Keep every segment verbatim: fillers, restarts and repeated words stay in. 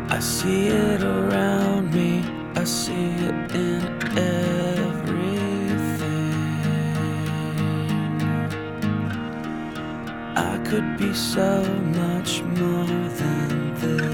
I see it around me, I see it in everything. I could be so much more than this.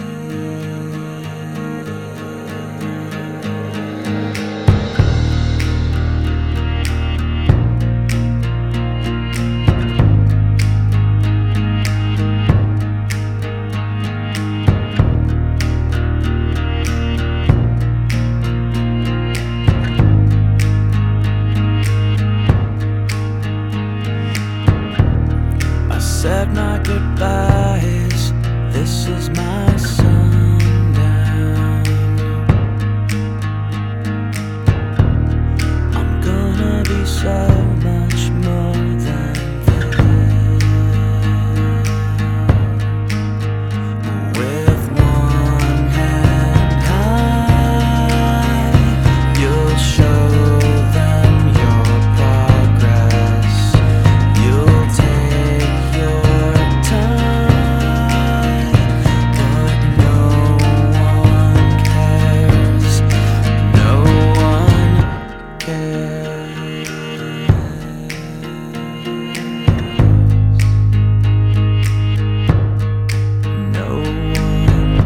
Said my goodbyes, this is my sundown. I'm gonna be so much more than this. With one hand high, you'll show them your progress. You'll take your time, but no one cares. No one cares. No one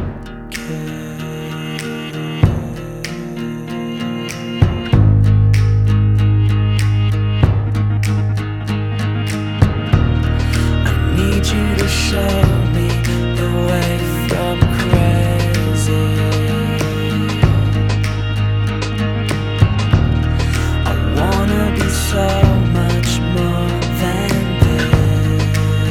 need you to show me the way from crazy. I wanna be so much more than this.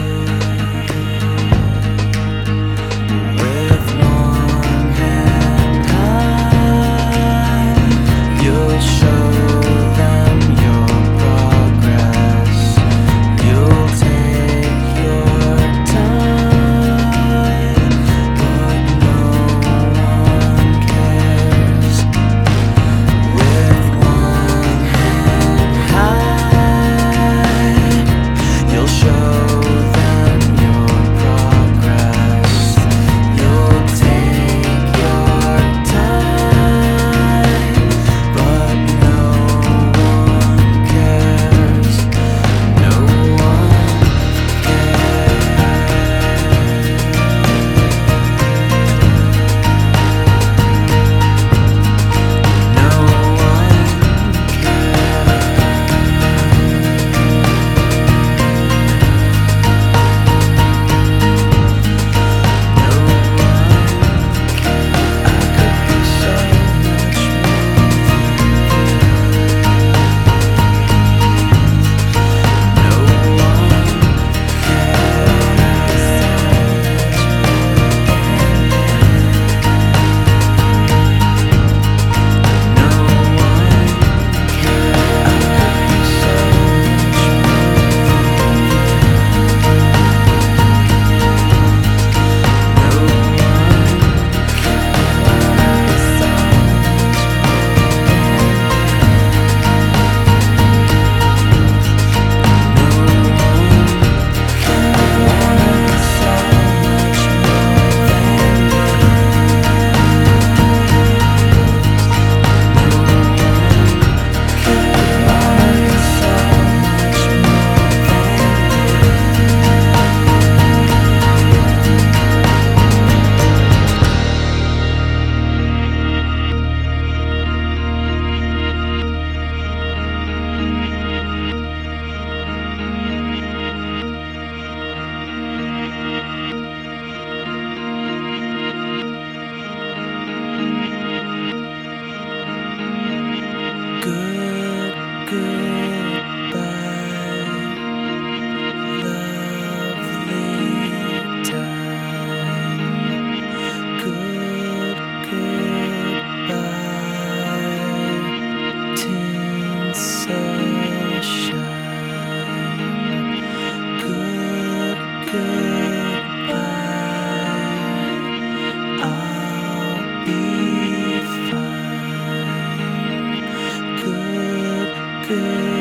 With one hand high, you'll show them your progress. You'll take your time, but no one cares. With one hand high, you'll show them your progress. You'll take your time, but no one cares. No one No one I could be so much more. No one good, goodbye, lovely time. Good, goodbye, tinsel shine. Good, goodbye, I'll be fine. Good, good.